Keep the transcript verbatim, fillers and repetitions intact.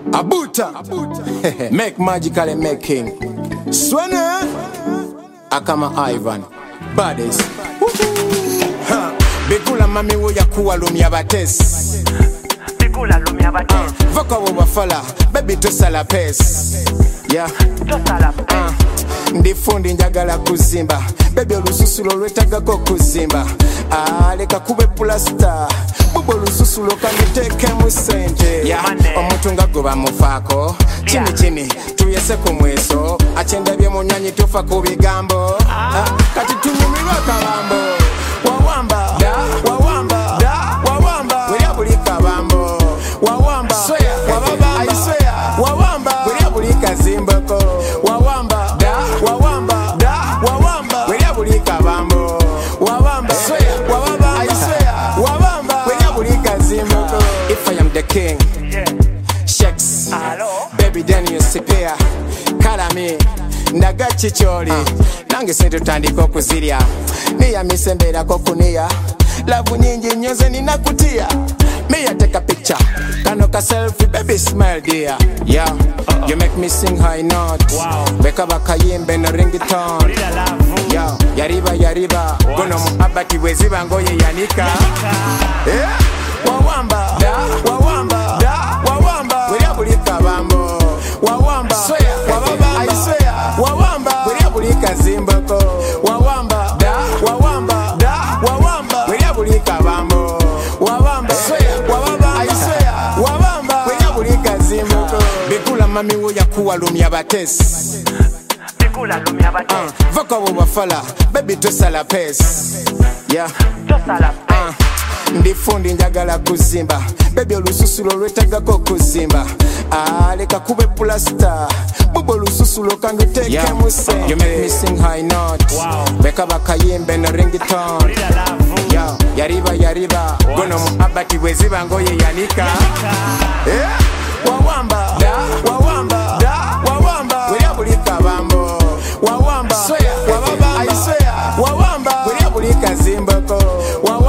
Abuta, make magically making. Swene, Akama Ivan, Bodies. Bigula mami wo yakuwa lumya bates. Bigula lumya bates. Voka wo wafala, baby tosala pes. Yeah, tosala pes. Ndifundi njagala kuzimba, baby olususulo lwetagako kuzimba. Ah, leka kube plasta. Bubo lususulo kaniteke mu sente. Yeah, omuntu nga goba mufaako. Chini chini tuyese ku mweso. Achendabye mu nyanyi tofa ku bigambo. Ah, kati tunyumirwa kabambo. Wawamba da, wawamba da, wawamba weli abulika bambo. Wawamba sweya, wababa I swear. Wawamba weli abulika zimbako. Wawamba da, wawamba da, wawamba weli abulika bambo. Wawamba sweya, wababa I swear. Wawamba weli abulika zimbako. If I am the king, Sheks, baby then you sipea. Kala me ndaga chicholi nange sente tutandika okuzirya niya misembera kokunia lavu nyingi nyoze ninakutia me take a picture kano ka selfie baby smile dear yeah uh -oh. You make me sing high notes wow. Beka bakayimbe no ringtone yeah yariba yariba gono mu abati weziba ngoye yanika yeah wawamba da wawamba da wawamba weli abulika bambo wawamba swear wababa I swear wawamba weli abulika zimbako wawamba da wawamba da wawamba weli abulika bambo wawamba swear wababa I swear wawamba weli abulika zimbako bigula mami wo yakuwa lumya bates bigula lumya bates uh, voka wo wafala baby tosala pes yeah tosala pes uh, Ndifundi njagala kuzimba baby olususulo lwetagako kuzimba ah leka kube plasta bubo olususulo kaniteke yeah. mu sente you make me sing high notes wow. Beka bakayimbe no ringtone yeah yariba yariba what? Gono mu abati weziba ngoye yanika yeah wawamba da wawamba da wawamba weli abulika bambo wawamba swear wababa I swear wawamba weli abulika zimbako wawamba